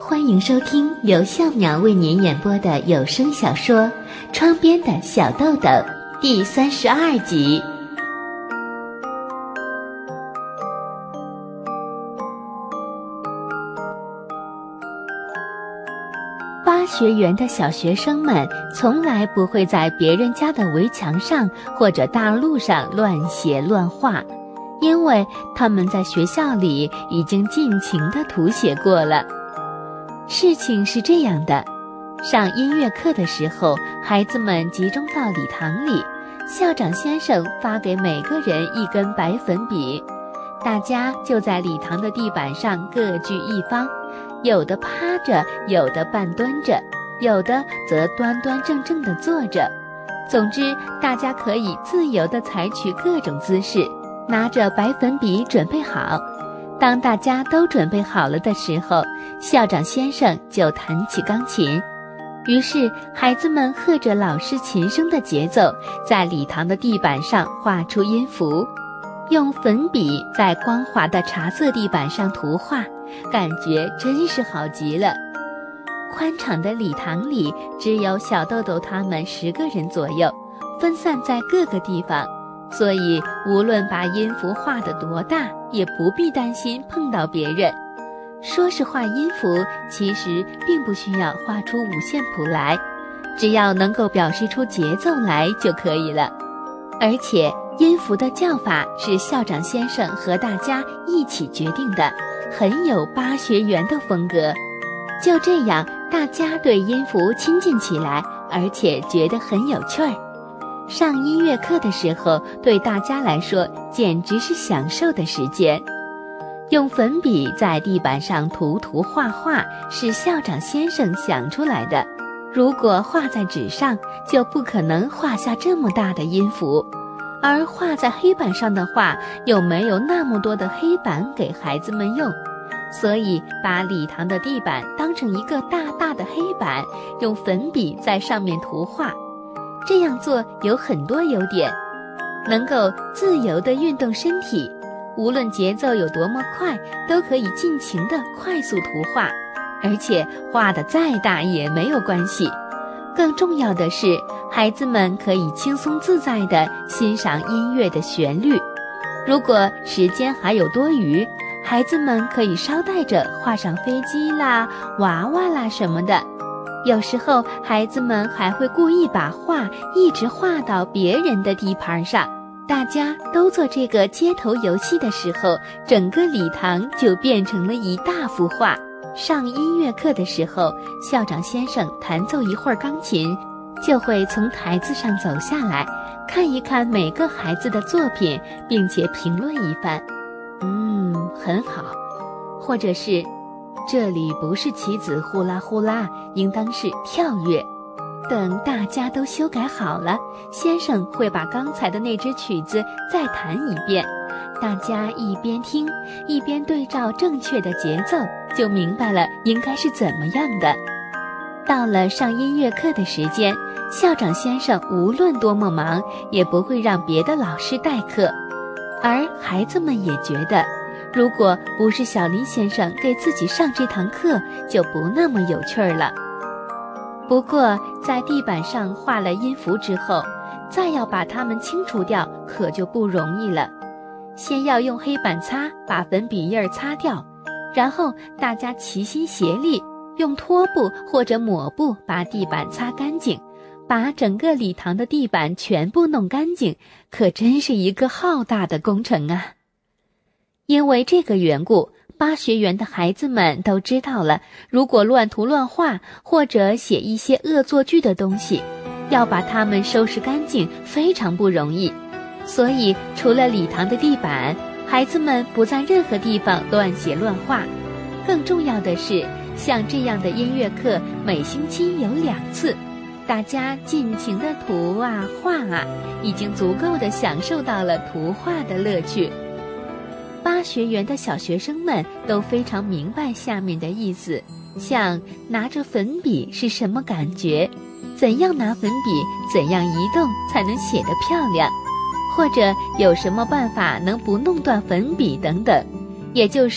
欢迎收听由笑苗为您演播的有声小说《窗边的小豆豆》第32集。8学园的小学生们从来不会在别人家的围墙上或者大路上乱写乱画，因为他们在学校里已经尽情地涂写过了。事情是这样的，上音乐课的时候，孩子们集中到礼堂里，校长先生发给每个人一根白粉笔，大家就在礼堂的地板上各据一方，有的趴着，有的半蹲着，有的则端端正正地坐着。总之，大家可以自由地采取各种姿势，拿着白粉笔准备好。当大家都准备好了的时候，校长先生就弹起钢琴。于是孩子们和着老师琴声的节奏，在礼堂的地板上画出音符，用粉笔在光滑的茶色地板上涂画，感觉真是好极了。宽敞的礼堂里只有小豆豆他们10个人左右，分散在各个地方，所以无论把音符画得多大，也不必担心碰到别人。说是画音符，其实并不需要画出五线谱来，只要能够表示出节奏来就可以了。而且音符的叫法是校长先生和大家一起决定的，很有8学园的风格。就这样，大家对音符亲近起来，而且觉得很有趣儿。上音乐课的时候，对大家来说简直是享受的时间。用粉笔在地板上涂画画，是校长先生想出来的。如果画在纸上，就不可能画下这么大的音符，而画在黑板上的话，又没有那么多的黑板给孩子们用，所以把礼堂的地板当成一个大大的黑板，用粉笔在上面涂画。这样做有很多优点，能够自由地运动身体，无论节奏有多么快，都可以尽情地快速涂画，而且画得再大也没有关系。更重要的是，孩子们可以轻松自在地欣赏音乐的旋律。如果时间还有多余，孩子们可以捎带着画上飞机啦、娃娃啦什么的。有时候孩子们还会故意把画一直画到别人的地盘上，大家都做这个街头游戏的时候，整个礼堂就变成了一大幅画。上音乐课的时候，校长先生弹奏一会儿钢琴，就会从台子上走下来，看一看每个孩子的作品，并且评论一番。很好，或者是这里不是棋子呼啦呼啦，应当是跳跃。等大家都修改好了，先生会把刚才的那支曲子再弹一遍，大家一边听一边对照正确的节奏，就明白了应该是怎么样的。到了上音乐课的时间，校长先生无论多么忙，也不会让别的老师代课，而孩子们也觉得，如果不是小林先生给自己上这堂课，就不那么有趣儿了。不过在地板上画了音符之后，再要把它们清除掉可就不容易了。先要用黑板擦把粉笔印儿擦掉，然后大家齐心协力，用拖布或者抹布把地板擦干净，把整个礼堂的地板全部弄干净，可真是一个浩大的工程啊。因为这个缘故，8学园的孩子们都知道了，如果乱涂乱画或者写一些恶作剧的东西，要把它们收拾干净非常不容易。所以除了礼堂的地板，孩子们不在任何地方乱写乱画。更重要的是，像这样的音乐课每星期有2次，大家尽情地涂啊画啊，已经足够地享受到了涂画的乐趣。8学园的小学生们都非常明白下面的意思，像拿着粉笔是什么感觉，怎样拿粉笔，怎样移动才能写得漂亮，或者有什么办法能不弄断粉笔等等，也就是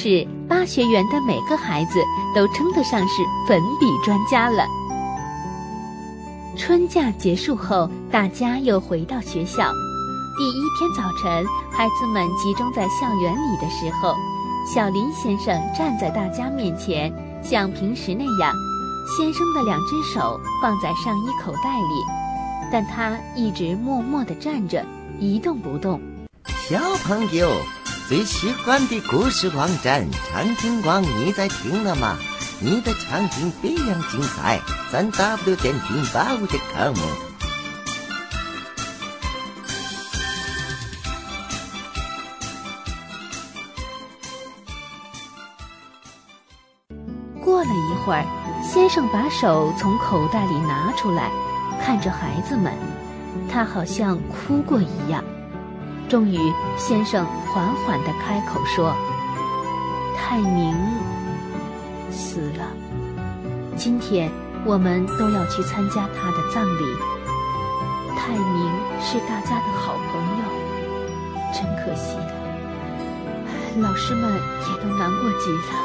8学园的每个孩子都称得上是粉笔专家了。春假结束后，大家又回到学校。第一天早晨，孩子们集中在校园里的时候，小林先生站在大家面前，像平时那样，先生的2只手放在上衣口袋里，但他一直默默地站着，一动不动。 小朋友，最喜欢的故事网站畅听网你在听了吗？你的畅听非常精彩，3w 点听85.com。 过了一会儿，先生把手从口袋里拿出来，看着孩子们，他好像哭过一样。终于，先生缓缓地开口说：“泰明死了，今天我们都要去参加他的葬礼。泰明是大家的好朋友，真可惜了，老师们也都难过极了。”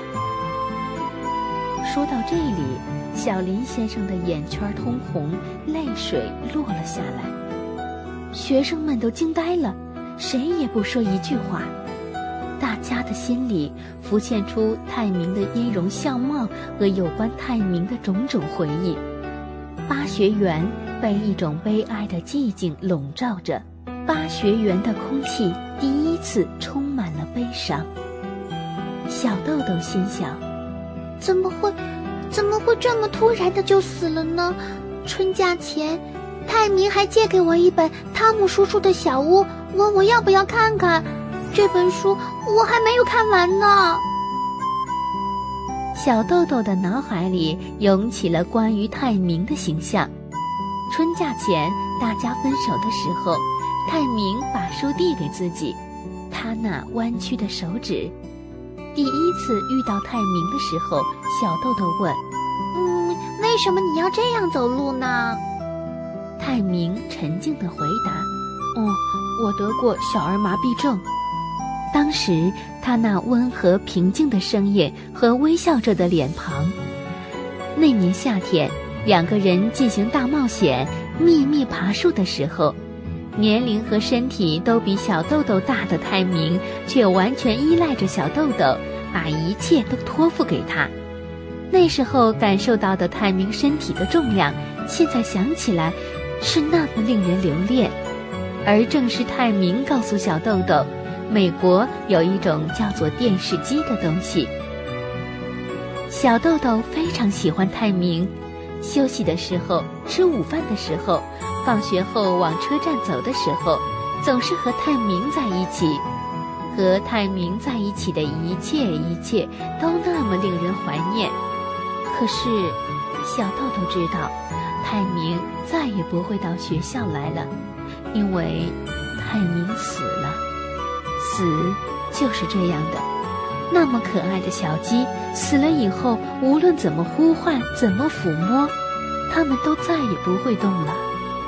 说到这里，小林先生的眼圈通红，泪水落了下来。学生们都惊呆了，谁也不说一句话。大家的心里浮现出泰明的音容笑貌和有关泰明的种种回忆。8学园被一种悲哀的寂静笼罩着，8学园的空气第一次充满了悲伤。小豆豆心想， 怎么会这么突然的就死了呢？春假前，泰明还借给我一本汤姆叔叔的小屋，问我要不要看看。这本书我还没有看完呢。 小豆豆的脑海里涌起了关于泰明的形象。春假前，大家分手的时候，泰明把书递给自己，他那弯曲的手指。第一次遇到泰明的时候，小豆豆问：“ 为什么你要这样走路呢？” 泰明沉静地回答：“我得过小儿麻痹症。”当时他那温和平静的声音和微笑着的脸庞。那年夏天，2个人进行大冒险，秘密爬树的时候，年龄和身体都比小豆豆大的泰明却完全依赖着小豆豆，把一切都托付给他。那时候感受到的泰明身体的重量，现在想起来是那么令人留恋。而正是泰明告诉小豆豆，美国有一种叫做电视机的东西。小豆豆非常喜欢泰明，休息的时候，吃午饭的时候，放学后往车站走的时候，总是和泰明在一起。和泰明在一起的一切都那么令人怀念。可是小豆豆知道，泰明再也不会到学校来了，因为泰明死了。死就是这样的，那么可爱的小鸡死了以后，无论怎么呼唤，怎么抚摸，它们都再也不会动了。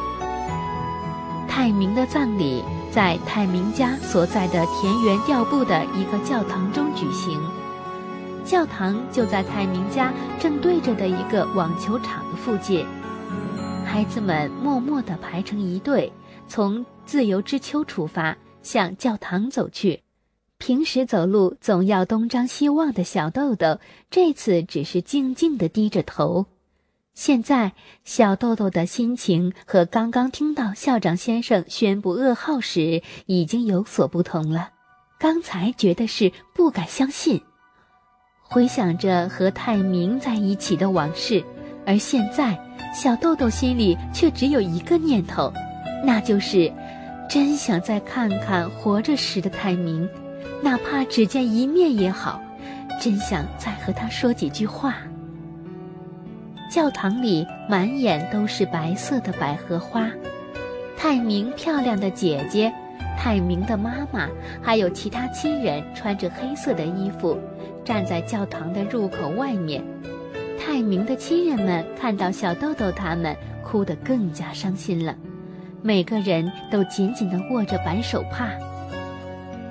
泰明的葬礼在泰明家所在的田园调布的一个教堂中举行，教堂就在泰明家正对着的一个网球场的附近。孩子们默默地排成一队，从自由之丘出发，向教堂走去。平时走路总要东张西望的小豆豆，这次只是静静地低着头。现在小豆豆的心情和刚刚听到校长先生宣布噩耗时已经有所不同了。刚才觉得是不敢相信，回想着和泰明在一起的往事，而现在小豆豆心里却只有一个念头，那就是真想再看看活着时的泰明，哪怕只见一面也好，真想再和他说几句话。教堂里满眼都是白色的百合花，泰明漂亮的姐姐，泰明的妈妈，还有其他亲人穿着黑色的衣服，站在教堂的入口外面。泰明的亲人们看到小豆豆他们，哭得更加伤心了，每个人都紧紧地握着白手帕。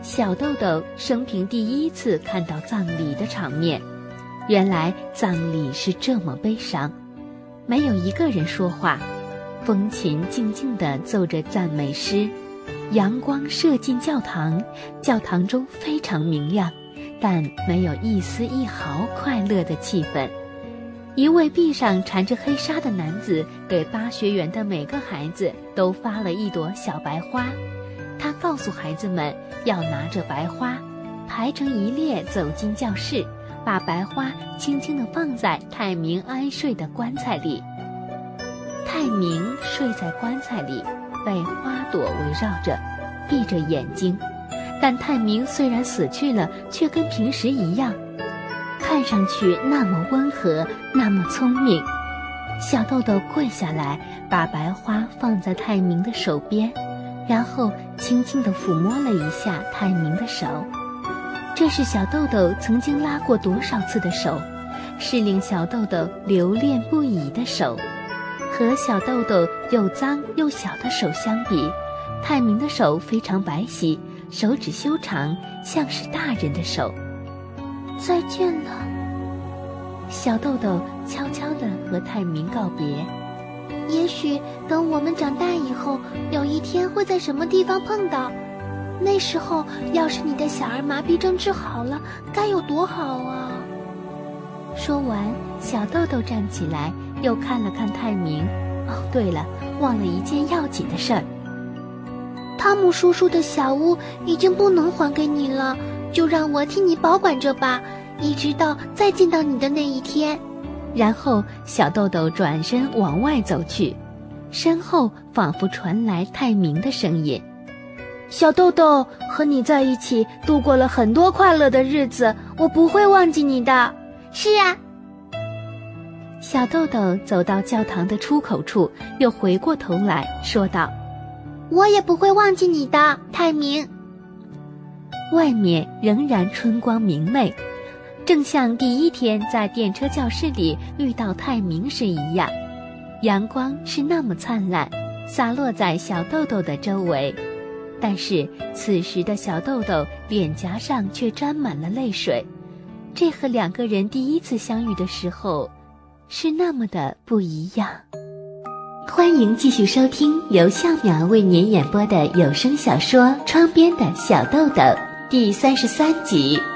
小豆豆生平第一次看到葬礼的场面，原来葬礼是这么悲伤，没有一个人说话，风琴静静地奏着赞美诗，阳光射进教堂，教堂中非常明亮，但没有一丝一毫快乐的气氛。一位臂上缠着黑纱的男子给8学园的每个孩子都发了一朵小白花，他告诉孩子们要拿着白花排成一列走进教室，把白花轻轻地放在泰明安睡的棺材里。泰明睡在棺材里，被花朵围绕着，闭着眼睛，但泰明虽然死去了，却跟平时一样，看上去那么温和，那么聪明。小豆豆跪下来，把白花放在泰明的手边，然后轻轻地抚摸了一下泰明的手。这是小豆豆曾经拉过多少次的手，是令小豆豆留恋不已的手。和小豆豆又脏又小的手相比，泰明的手非常白皙，手指修长，像是大人的手。 再见了， 小豆豆悄悄地和泰明告别。 也许等我们长大以后，有一天会在什么地方碰到，那时候要是你的小儿麻痹症治好了，该有多好啊！ 说完，小豆豆站起来，又看了看泰明。哦，对了，忘了一件要紧的事儿。 汤姆叔叔的小屋已经不能还给你了，就让我替你保管着吧，一直到再见到你的那一天。 然后小豆豆转身往外走去，身后仿佛传来泰明的声音： 小豆豆，和你在一起度过了很多快乐的日子，我不会忘记你的。是啊。 小豆豆走到教堂的出口处，又回过头来说道： 我也不会忘记你的，泰明。 外面仍然春光明媚，正像第一天在电车教室里遇到泰明时一样，阳光是那么灿烂，洒落在小豆豆的周围。但是此时的小豆豆脸颊上却沾满了泪水，这和2个人第一次相遇的时候是那么的不一样。欢迎继续收听由笑淼为您演播的有声小说《窗边的小豆豆》第33集。